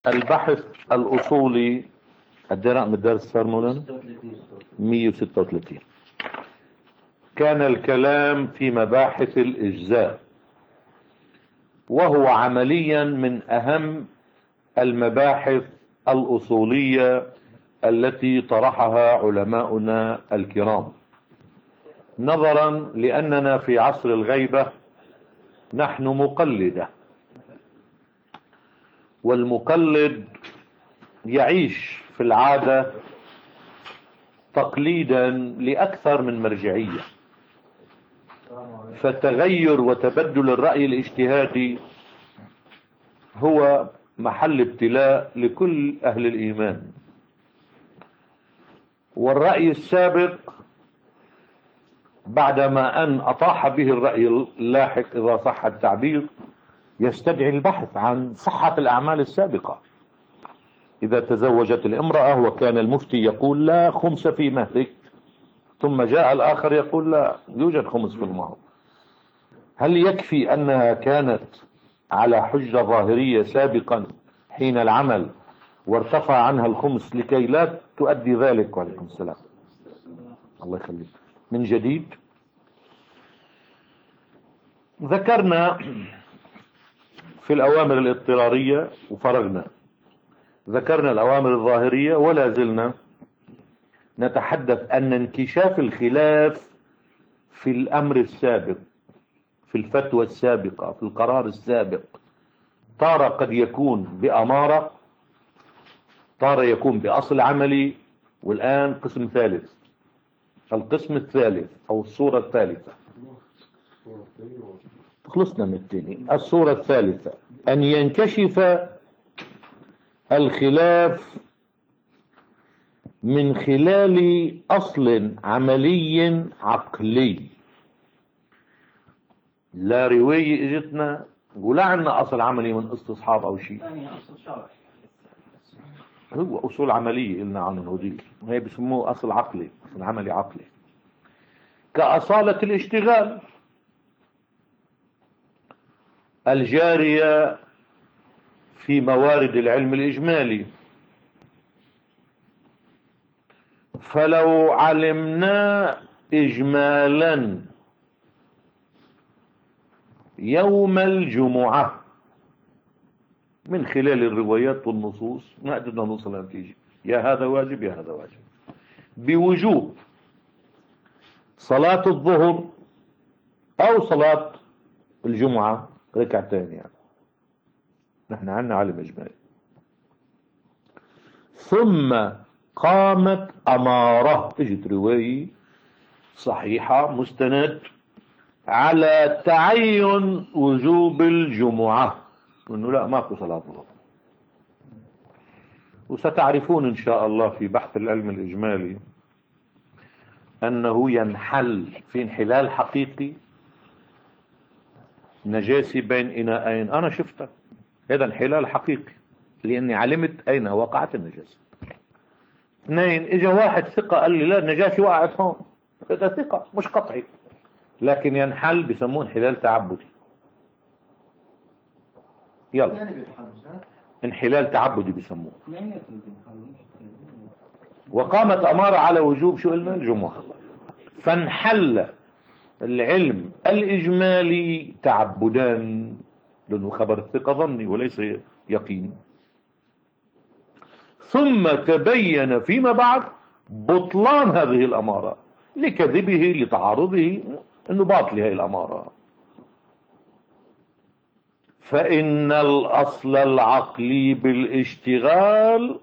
البحث الأصولي رقم الدرس صار مولانا 136. كان الكلام في مباحث الإجزاء، وهو عمليا من أهم المباحث الأصولية التي طرحها علماؤنا الكرام، نظرا لأننا في عصر الغيبة نحن مقلدة، والمقلد يعيش في العادة تقليدا لأكثر من مرجعية، فتغير وتبدل الرأي الاجتهادي هو محل ابتلاء لكل أهل الإيمان. والرأي السابق بعدما أن أطاح به الرأي اللاحق إذا صح التعبير يستدعي البحث عن صحة الأعمال السابقة. إذا تزوجت الامرأة وكان المفتي يقول لا خمس في مهرك، ثم جاء الآخر يقول لا يوجد خمس في المهر، هل يكفي أنها كانت على حجة ظاهرية سابقا حين العمل وارتفع عنها الخمس لكي لا تؤدي ذلك؟ وعليكم السلام. الله يخليك. من جديد ذكرنا في الأوامر الاضطرارية وفرغنا، ذكرنا الأوامر الظاهرية، ولا زلنا نتحدث أن انكشاف الخلاف في الأمر السابق، في الفتوى السابقة، في القرار السابق، تارة قد يكون بأمارة، تارة يكون بأصل عملي، والآن قسم ثالث، القسم الثالث أو الصورة الثالثة. خلصنا من الثاني. الصورة الثالثة أن ينكشف الخلاف من خلال أصل عملي عقلي، لا رواية اجتنا ولا عندنا أصل عملي من استصحاب أو شيء، هو أصول عملية قلنا عنه هذيك، وهي بسموه أصل عقلي، أصل عملي عقلي، كأصالة الاشتغال الجارية في موارد العلم الإجمالي. فلو علمنا إجمالا يوم الجمعة من خلال الروايات والنصوص ما قدرنا نوصل لنتيجة، يا هذا واجب يا هذا واجب، بوجوب صلاة الظهر أو صلاة الجمعة ركعتين، يعني نحن عنا علم إجمالي. ثم قامت أمارة، اجت رواية صحيحة مستند على تعين وجوب الجمعة، انه لا ماكو صلاة ظهر. وستعرفون ان شاء الله في بحث العلم الاجمالي انه ينحل في انحلال حقيقي نجاسة بين اناءين، انا شفتها، هذا انحلال حقيقي لاني علمت اين وقعت النجاسة. اثنين، اجا واحد ثقة قال لي لا النجاسة وقعت هون، هذا ثقة مش قطعي، لكن ينحل بسموه انحلال تعبدي. يلا انحلال تعبدي بسموه. وقامت أمارة على وجوب شو قلنا الجمعة، فانحل العلم الإجمالي تعبدا، لأنه خبر الثقة ظني وليس يقيني. ثم تبين فيما بعد بطلان هذه الأمارة لكذبه لتعارضه، أنه باطل هذه الأمارة. فإن الأصل العقلي بالاشتغال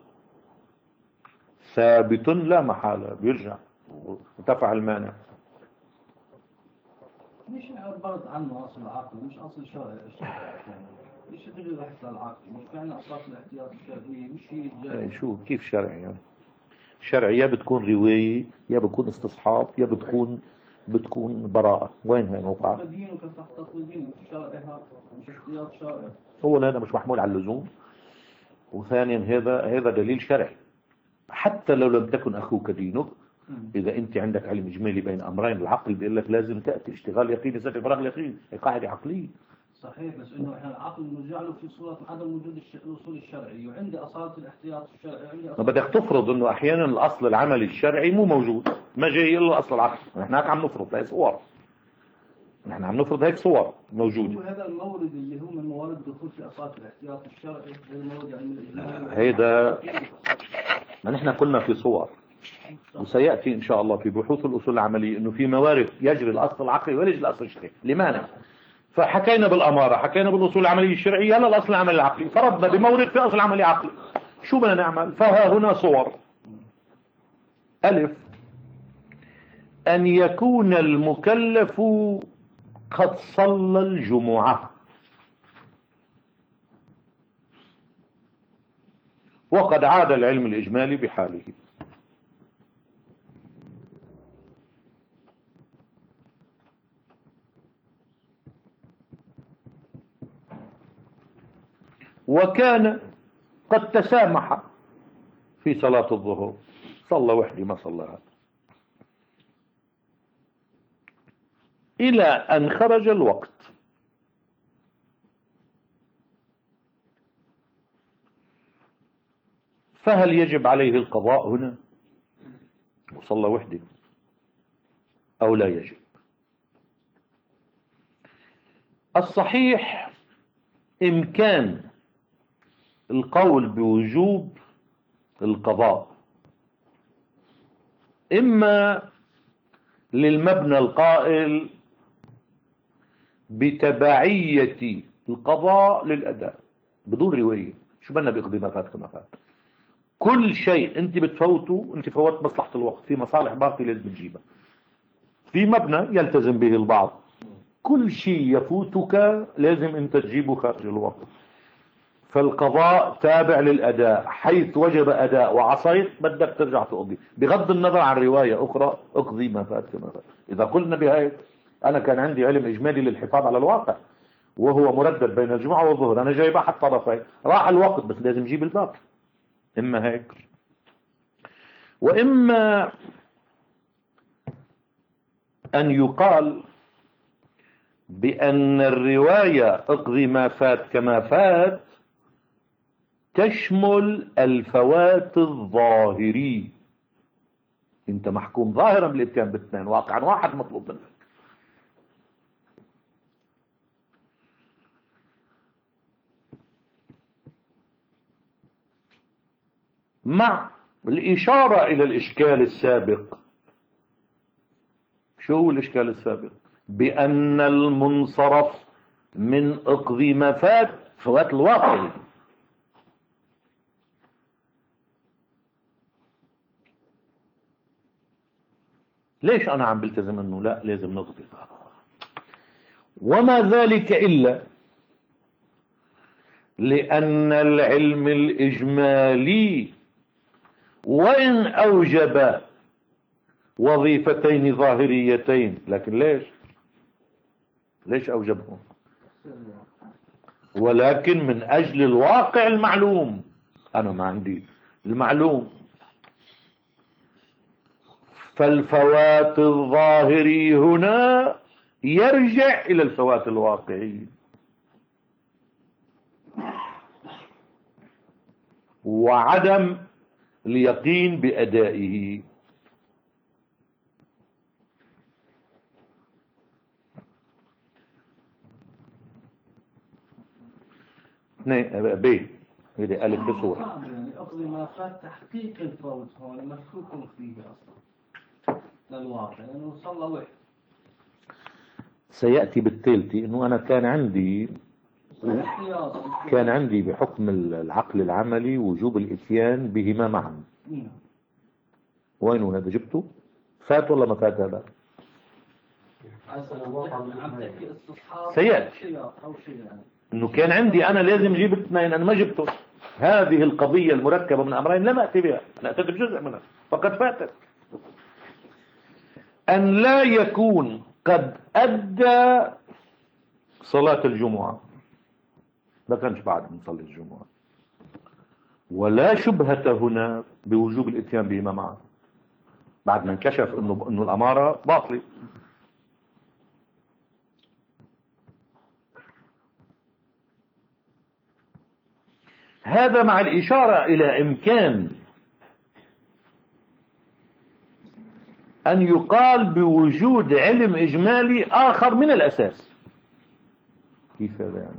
ثابت لا محالة، بيرجع وتفع المانع. مش عبارة عنه أصل العقل، مش أصل شرعي. مش تجي بحث العقل، مش معنى أساس الاحتياط الشرعي، مش شيء شو كيف شرعي يعني؟ شرعي يا بتكون رواية يا بتكون استصحاب يا بتكون براءة. وين هي موقعها؟ هو هذا مش محمول على اللزوم. وثانيا هذا دليل شرعي، حتى لو لم تكن أخوك دينك. إذا أنت عندك علم إجمالي بين أمرين، العقل بيقول لك لازم تأتي اشتغال يقيني زي فراغ اليقين، هي قاعدة عقلية. صحيح، بس انه احنا العقل نجعله في صورة عدم وجود الاصول الشرعي، وعندي اصالة الاحتياط الشرعي، وعندي ما بدك تفرض انه احيانا الاصل العملي الشرعي مو موجود، ما جاي الا الاصل العقلي. نحن هيك عم نفرض هيك صور، نحن عم نفرض هيك صور موجوده. وهذا المورد اللي هو من موارد الدخول في اصالة الاحتياط الشرعي، المورد يعني من الاجمال. هيدا ما نحن قلنا في صور، وسيأتي إن شاء الله في بحوث الأصول العملية أنه في موارد يجري الأصل العقلي ويجري الأصل الشرعي لمانع. فحكينا بالأمارة، حكينا بالأصول العملية الشرعية، هلا الأصل العملي العقلي، فرضنا بمورد في أصل عملي عقلي، شو بدنا نعمل؟ فها هنا صور. ألف، أن يكون المكلف قد صلى الجمعة وقد عاد العلم الإجمالي بحاله. وكان قد تسامح في صلاة الظهر، صلى وحدي ما صلى، إلى أن خرج الوقت. فهل يجب عليه القضاء هنا وصلى وحده أو لا يجب؟ الصحيح إمكان القول بوجوب القضاء، إما للمبنى القائل بتبعية القضاء للأداء بدون رواية، شو بدنا بيقضي ما فات كما فات. كل شيء انت بتفوته، انت فوت مصلحة الوقت، في مصالح باقية لازم تجيبها، في مبنى يلتزم به البعض، كل شيء يفوتك لازم انت تجيبه خارج الوقت. فالقضاء تابع للأداء، حيث وجب أداء وعصيت بدك ترجع تقضي، بغض النظر عن رواية أخرى اقضي ما فات كما فات. إذا قلنا بهيك أنا كان عندي علم إجمالي للحفاظ على الواقع وهو مردد بين الجمعة والظهر، أنا جاي بحط طرفين، راح الوقت بس لازم جيب الباقي. إما هيك، وإما أن يقال بأن الرواية اقضي ما فات كما فات تشمل الفوات الظاهري، انت محكوم ظاهرا بالاتيان باثنين، واقعا واحد مطلوب منك. مع الإشارة إلى الإشكال السابق. شو هو الإشكال السابق؟ بأن المنصرف من اقضي ما فات فوات الواقع. ليش أنا عم بلتزم أنه لا لازم نقضي؟ وما ذلك إلا لأن العلم الإجمالي وإن أوجب وظيفتين ظاهريتين، لكن ليش أوجبهم؟ ولكن من أجل الواقع المعلوم. أنا ما عندي المعلوم، فالفوات الظاهري هنا يرجع إلى الفوات الواقعي، وعدم اليقين بأدائه. ب هذه ألف بصورة. يعني أقضي ما فات تحقيق الفوت هون مشكوك فيه أصلا للواقع، لأنه يعني صلى وحده. سيأتي بالتالتي أنه أنا كان عندي بحكم العقل العملي وجوب الاتيان بهما معا. وين هذا جبته؟ فات ولا ما فات هذا؟ سيأتي انه كان عندي انا لازم اجيب اثنين، انا ما جبته. هذه القضية المركبة من امرين لم اتي بها، انا اتيت بجزء منها فقد فاتت. ان لا يكون قد ادى صلاة الجمعة، ما كانش بعد نصلي الجمعة، ولا شبهة هنا بوجوب الاتيان بهما معا بعد ما انكشف انه الامارة باطلة. هذا مع الإشارة إلى إمكان أن يقال بوجود علم إجمالي آخر من الأساس. كيف هذا يعني؟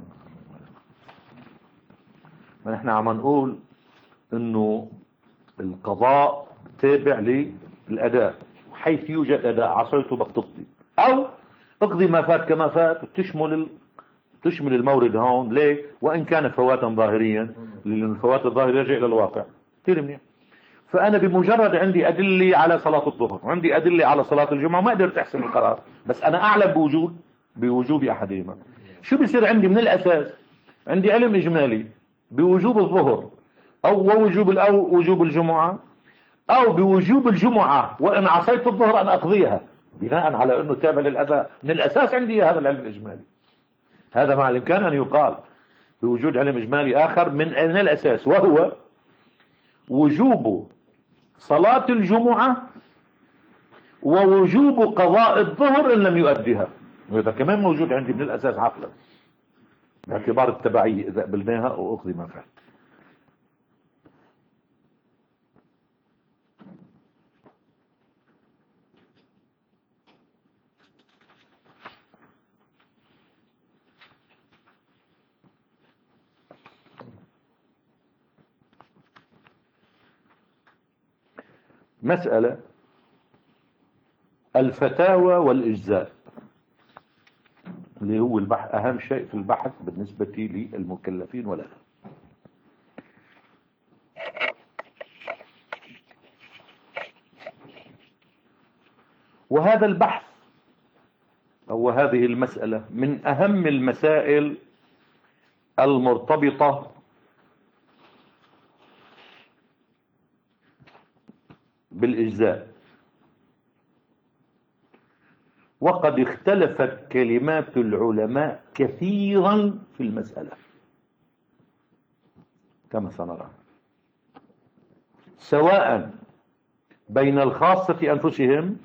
ما نحن عم نقول إنه القضاء تابع للأداء، حيث يوجد أداء عصيته بقتضي، أو اقضي ما فات كما فات، تشمل المورد هون. ليه؟ وإن كان فواتا ظاهريا، لأن الفوات الظاهر يرجع إلى الواقع. كثير منيح. فأنا بمجرد عندي أدلة على صلاة الظهر وعندي أدلة على صلاة الجمعة ما قدرت أحسن القرار، بس أنا أعلم بوجوب أحدهما. شو بيصير عندي من الأساس؟ عندي علم إجمالي بوجوب الظهر أو وجوب الجمعة، أو بوجوب الجمعة وإن عصيت الظهر أن أقضيها بناء على أنه تابع للأداء. من الأساس عندي هذا العلم الإجمالي. هذا مع الإمكان أن يقال بوجود علم إجمالي آخر من الأساس، وهو وجوب صلاة الجمعة ووجوب قضاء الظهر إن لم يؤديها. وهذا كمان موجود عندي من الأساس عقلا باعتبار التبعية إذا قبلناها أو أخذ ما فات. مسألة الفتاوى والإجزاء اللي هو أهم شيء في البحث بالنسبة للمكلفين ولا لا. وهذا البحث أو هذه المسألة من أهم المسائل المرتبطة بالإجزاء، وقد اختلفت كلمات العلماء كثيرا في المسألة كما سنرى، سواء بين الخاصة أنفسهم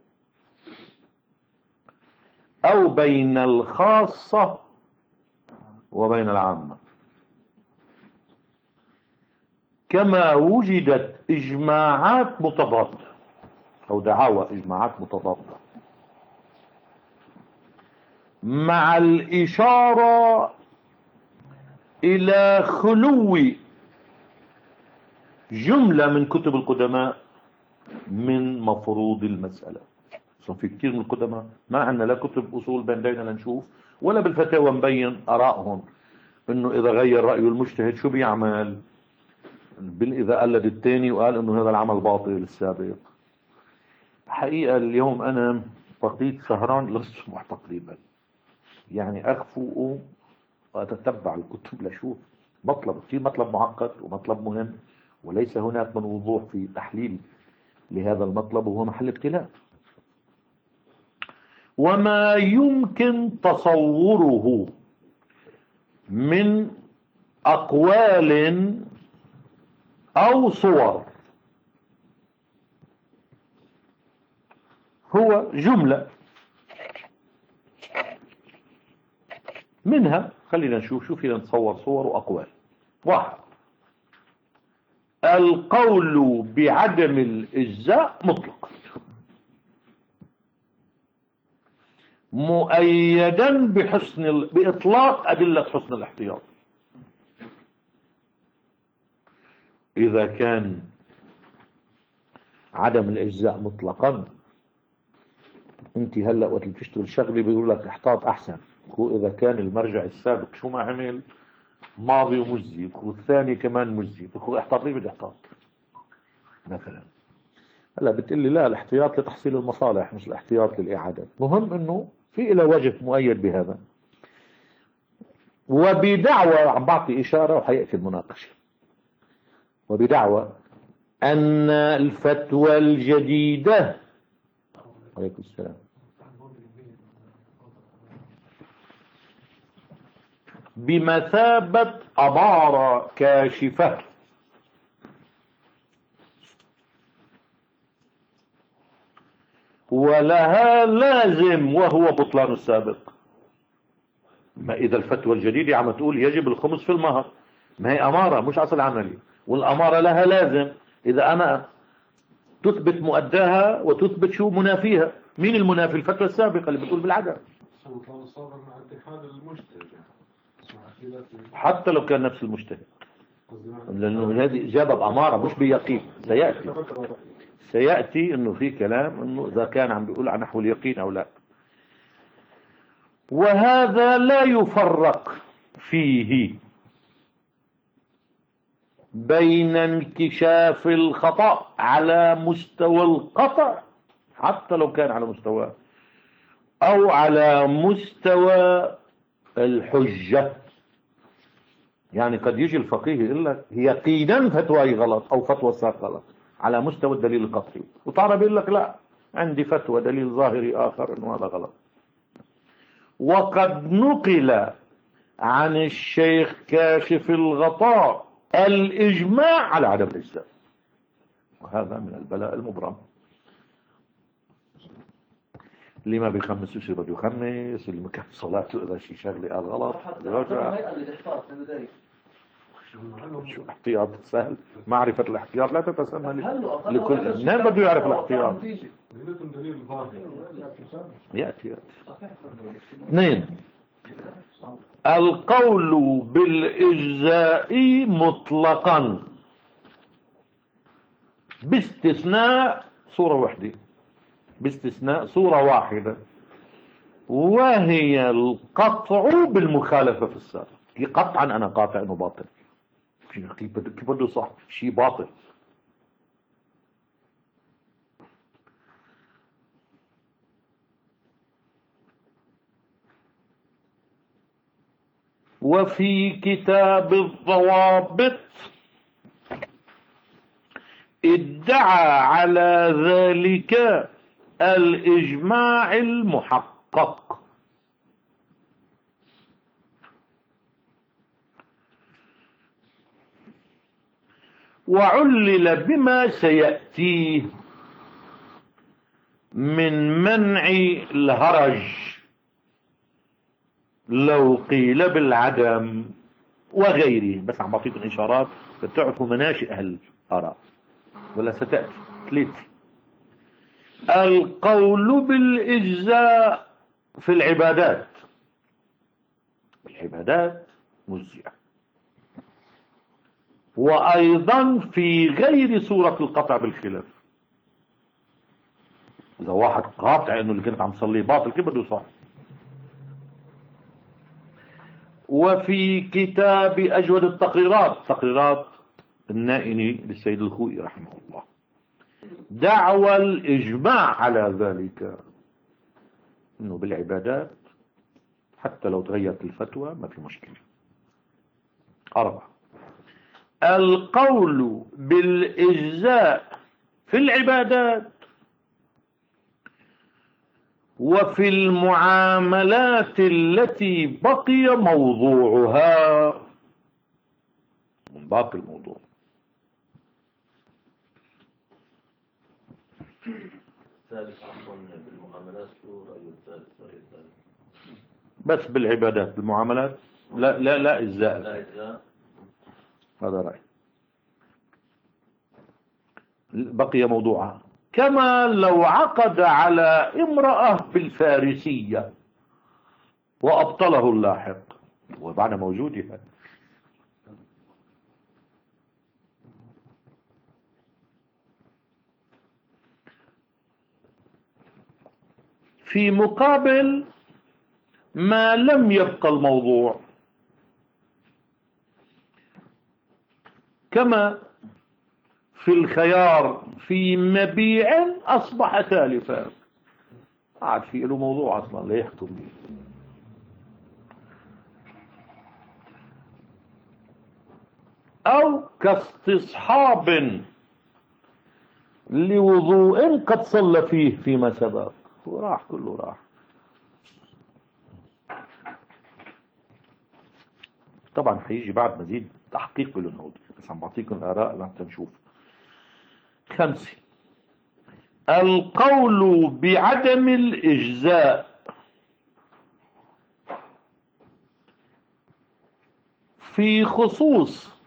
أو بين الخاصة وبين العامة، كما وجدت إجماعات متضادة أو دعاوى إجماعات متضادة، مع الإشارة إلى خلو جملة من كتب القدماء من مفروض المسألة. في كثير من القدماء ما عندنا لا كتب أصول بين لنشوف ولا بالفتاوى مبين آرائهم إنه إذا غير رأيه المجتهد شو بيعمل، إذا قلد الثاني وقال إنه هذا العمل باطل السابق. حقيقة اليوم أنا بقيت سهران للصبح تقريبا، يعني أخفو وأتتبع الكتب لشوف مطلب معقد ومطلب مهم، وليس هناك من وضوح في تحليل لهذا المطلب، وهو محل ابتلاء. وما يمكن تصوره من أقوال أو صور هو جملة منها. خلينا نشوف شو فينا نتصور صور وأقوال. واحد، القول بعدم الإجزاء مطلق مؤيدا بإطلاق أدلة حسن الاحتياط. إذا كان عدم الإجزاء مطلقا، انت هلأ وقت اللي بتشتغل شغلي بيقول لك احتاط أحسن، إذا كان المرجع السابق شو ما عمل ماضي ومجزي والثاني كمان مجزي، احتاط ليه بدي احتاط مثلا. هلا بتقول لي لا، الاحتياط لتحصيل المصالح مش الاحتياط للإعادة. مهم انه في إلى وجه مؤيد بهذا، وبدعوى عم بعطي إشارة وحيأتي المناقشة، وبدعوى أن الفتوى الجديدة عليكم السلام بمثابة أمارة كاشفة ولها لازم وهو بطلان السابق. ما إذا الفتوى الجديدة عم تقول يجب الخمس في المهر، ما هي أمارة مش أصل عملي، والأمارة لها لازم. إذا أنا تثبت مؤداها وتثبت شو منافيها. مين المنافي؟ الفتوى السابقة اللي بتقول بالعدم. مع اتحاد المجتهد حتى لو كان نفس المجتهد، لأنه هذه إجابة بأمارة مش بيقين. سيأتي إنه في كلام إنه إذا كان عم بيقول عن نحو اليقين أو لا. وهذا لا يفرق فيه بين انكشاف الخطأ على مستوى القطع، حتى لو كان على مستوى، أو على مستوى الحجة. يعني قد يجي الفقيه يقول لك يقينا فتوى غلط أو فتوى الساق غلط على مستوى الدليل القطعي، وطالب يقول لك لا، عندي فتوى دليل ظاهري آخر إنه هذا غلط. وقد نقل عن الشيخ كاشف الغطاء الإجماع على عدم الإجزاء، وهذا من البلاء المبرم. اللي ما بيخمسوش بده يخمس، اللي ما كان صلاته إذا شيء شغلة قال غلط يرجع. شو احتياط سهل؟ معرفة الاحتياط لا تتسمى لكل من بده يعرف الاحتياط. يأتي 2. القول بالإجزاء مطلقا باستثناء صورة واحدة، باستثناء صورة واحدة، وهي القطع بالمخالفة في السابق. قطعا أنا قاطع أنه باطل، كيف بده صح شيء باطل. وفي كتاب الضوابط ادعى على ذلك الإجماع المحقق. وعلل بما سيأتيه من منع الهرج لو قيل بالعدم وغيره. بس عم بعطيكم إشارات بتعرفوا مناشئ أهل الآراء ولا ستأتي. 3. القول بالإجزاء في العبادات مجزئة، وأيضا في غير صورة القطع بالخلاف. إذا واحد قاطع إنه اللي كنت عم تصليه باطل كيف بده يصح. وفي كتاب أجود التقريرات، تقريرات النائني للسيد الخوئي رحمه الله، دعوى الإجماع على ذلك، إنه بالعبادات حتى لو تغيرت الفتوى ما في مشكلة. 4. القول بالإجزاء في العبادات وفي المعاملات التي بقي موضوعها من باقي الموضوع. بس بالعبادات بالمعاملات لا إجزاء. هذا رأي بقي موضوعها. كما لو عقد على امرأة بالفارسية وأبطله اللاحق وبعد موجودها. في مقابل ما لم يبقى الموضوع، كما في الخيار في مبيع أصبح ثالثا، قاعد في له موضوع أصلا لا يحكم به. أو كاستصحاب لوضوء قد صلى فيه فيما سبق، وراح كله راح. طبعا هيجي بعد مزيد تحقيق بالنهوض، بس عم بعطيكم الآراء لحتى نشوف. 5. القول بعدم الإجزاء في خصوص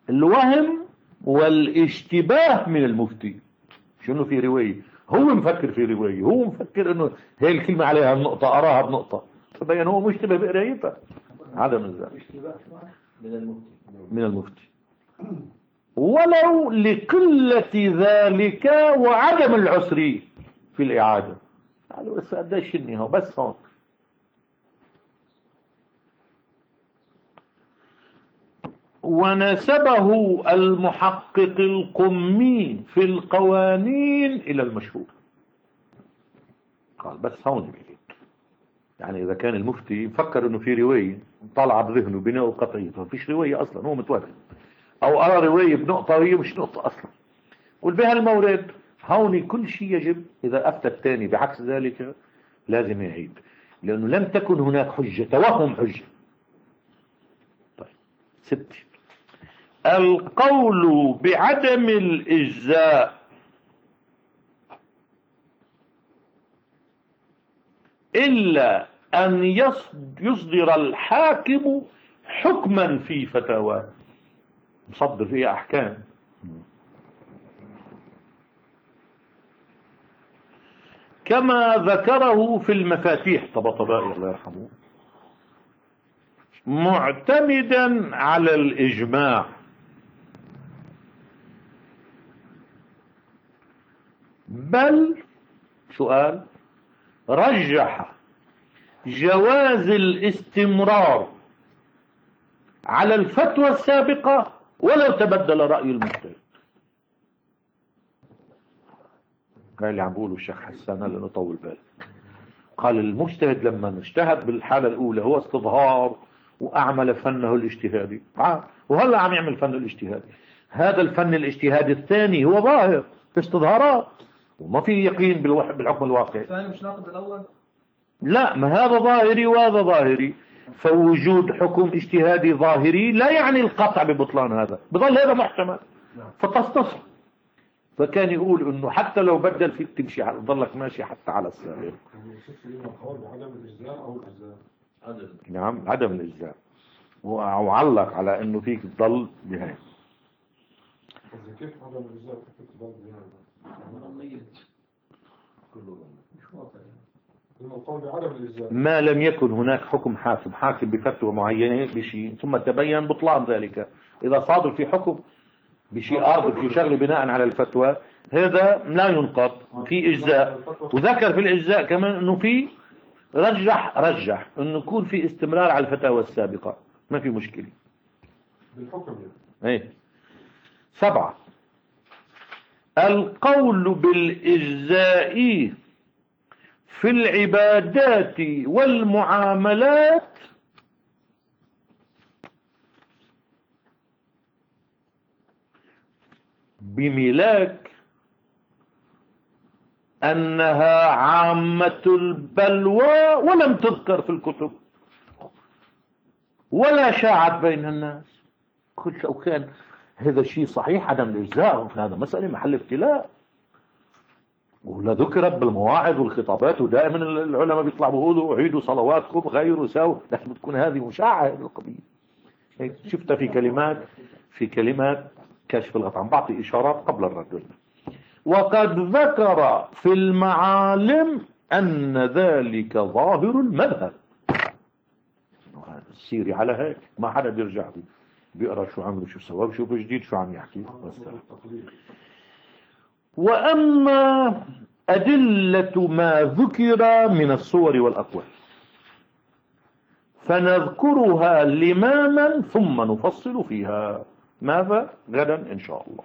الوهم والاشتباه من المفتي. شنو في رواية، هو مفكر في رواية، هو مفكر انه هي الكلمة عليها النقطة اراها بنقطة، تبين هو مشتبه بقرايتها. عدم الزام من المفتي ولو لقلة ذلك وعدم العسر في الإعادة. قالوا بس قديش شني هو بس هون. ونسبه المحقق القمي في القوانين إلى المشهور. قال بس هون يعني إذا كان المفتي مفكر إنه في رواية طالعة بذهنه بناء قطعي، ما فيش رواية أصلا، هو متوهم، أو أرى رواية بنقطة وهي مش نقطة أصلا. قل بها المورد هون كل شيء يجب، إذا أفتى الثاني بعكس ذلك لازم يعيد، لأنه لم تكن هناك حجة، توهم حجة. طيب 6. القول بعدم الإجزاء إلا أن يصدر الحاكم حكما في فتاواه، مصدر فيها أحكام. كما ذكره في المفاتيح طباطبائي الله يرحمه، معتمدا على الإجماع، بل سؤال رجح جواز الاستمرار على الفتوى السابقة ولو تبدل رأي المجتهد. قال اللي عم بقوله الشيخ حسان لأنه طول بالي. قال المجتهد لما اجتهد بالحالة الأولى هو استظهار وأعمل فنه الاجتهادي، وهلا عم يعمل فن الاجتهادي. هذا الفن الاجتهادي الثاني هو ظاهر في استظهارات وما في يقين بالحكم الواقعي. الثاني مش ناقض الأول؟ لا، ما هذا ظاهري وهذا ظاهري، فوجود حكم اجتهادي ظاهري لا يعني القطع ببطلان هذا، بظل هذا محتمل فتصتصر. فكان يقول انه حتى لو بدل فيك تمشي تضلك ماشي حتى على السابق. نعم عدم الاجزاء، وعلق على انه فيك تضل بهاي. كيف عدم الاجزاء كيف تضل بهاي؟ ما لم يكن هناك حكم حاكم بفتوى معينة بشيء ثم تبين بطلان ذلك. إذا صادر في حكم بشيء آخر في شغل بناء على الفتوى هذا لا ينقض، في إجزاء. وذكر في الإجزاء كمان أنه في رجح أنه يكون في استمرار على الفتاوى السابقة، ما في مشكلة بالحكم. ايه. 7. القول بالإجزاء في العبادات والمعاملات بملاك أنها عامة البلوى ولم تذكر في الكتب ولا شاعت بين الناس. كل شيء كان هذا الشيء صحيح عدم الإجزاء، هذا مسألة محل ابتلاء ولا ذكرت بالمواعظ والخطابات، ودائما العلماء بيطلعوا بيقولوا عيدوا صلواتكم غيروا سوا، لكن بتكون هذه مشاعة بالقضية. شفتها في كلمات كاشف الغطاء، عم بعطي إشارات قبل الرد. وقد ذكر في المعالم أن ذلك ظاهر المذهب. السيري على هيك ما حدا بيرجع بيقرأ شو عملوا شو سوا بشوف جديد شو عم يحكي. وأما أدلة ما ذكر من الصور والأقوال فنذكرها لماما ثم نفصل فيها. ماذا؟ غدا إن شاء الله.